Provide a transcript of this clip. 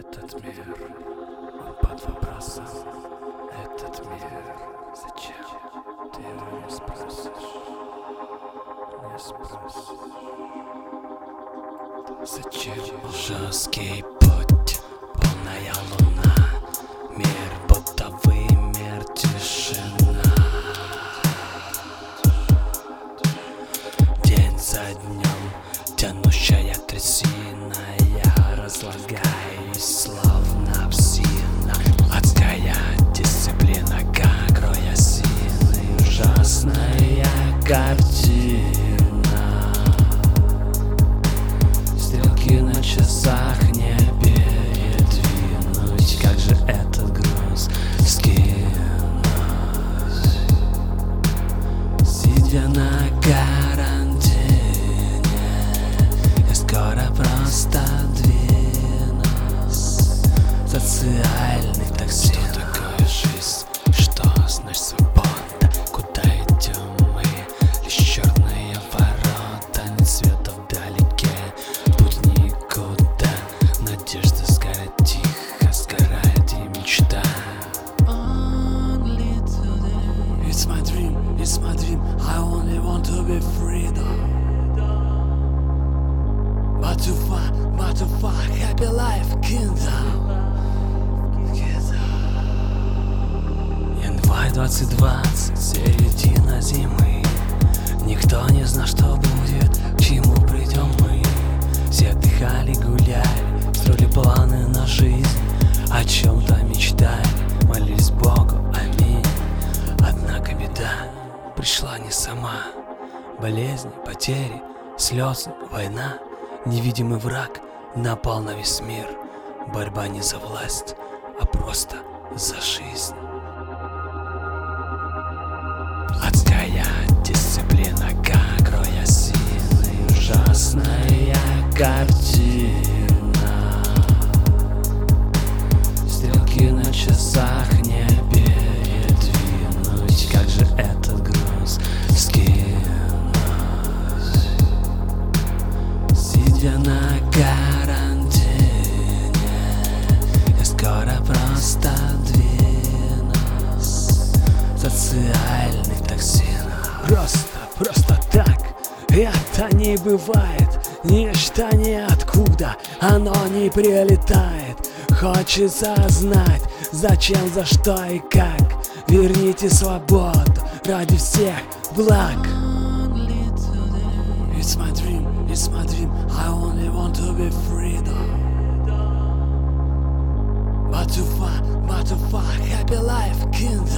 Этот мир, он под вопросом. Этот мир, зачем ты его не спросишь? Не спросишь. Зачем жесткий путь, полная луна, мир будто вымер, тишина. День за днем, тянущая трясина, я разлагаюсь, словно псина. Адская дисциплина, как рой осины, ужасная картина. Стрелки на часах не передвинуть, как же этот груз скинуть? Сидя на карантине, я скоро просто двинусь. Социальный токсин. Что такое жизнь? Что значит свобода? Куда идем мы? Лишь черные ворота, нет света вдалеке, путь никуда. Надежда сгорает тихо, сгорает и мечта. It's my dream, it's my dream. I only want to be freedom. But to find happy life, kingdom. Январь 2020, середина зимы. Никто не знал, что будет, к чему придем мы. Все отдыхали, гуляли, строили планы на жизнь, о чем-то мечтали, молились Богу, аминь. Однако беда пришла не сама. Болезни, потери, слезы, война. Невидимый враг напал на весь мир. Борьба не за власть, а просто за жизнь. Адская дисциплина, как рой осины, ужасная картина. Стрелки на часах не передвинуть, как же этот груз скинуть? Сидя на карантине, я скоро просто двинусь. Социальный токсин. Просто так это не бывает. Нечто ниоткуда, оно не прилетает. Хочется знать, зачем, за что и как. Верните свободу ради всех благ. It's my dream, it's my dream. I only want to be freedom. But to find happy life, kingdom.